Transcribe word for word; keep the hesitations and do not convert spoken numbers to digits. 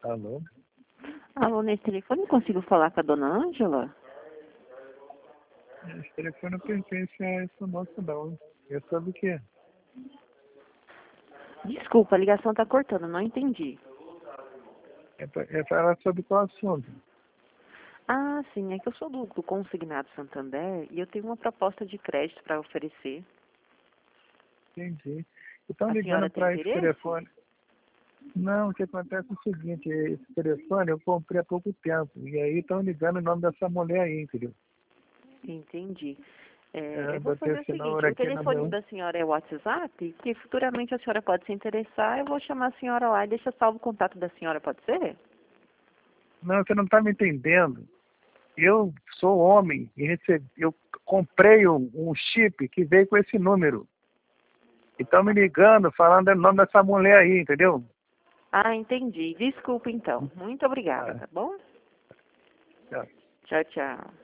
Alô? Alô, nesse telefone eu consigo falar com a dona Ângela? Esse telefone não pertence a essa moça, não. É sobre o quê? Desculpa, a ligação tá cortando, não entendi. É para é falar sobre qual assunto? Ah, sim, é que eu sou do, do Consignado Santander e eu tenho uma proposta de crédito para oferecer. Entendi. Estão A ligando senhora tem para esse interesse? telefone. Não, o que acontece é o seguinte, esse telefone eu comprei há pouco tempo. E aí estão ligando o nome dessa mulher aí, entendeu? Entendi. É, É, eu vou botei fazer o esse seguinte, número o aqui no telefone meu. da senhora é o WhatsApp, que futuramente a senhora pode se interessar, eu vou chamar a senhora lá e deixar salvo o contato da senhora, pode ser? Não, você não está me entendendo. Eu sou homem e recebi, eu comprei um, um chip que veio com esse número. E estão me ligando, falando o nome dessa mulher aí, entendeu? Ah, entendi. Desculpa então. Muito obrigada, Ah, tá bom? tá. Tchau, tchau.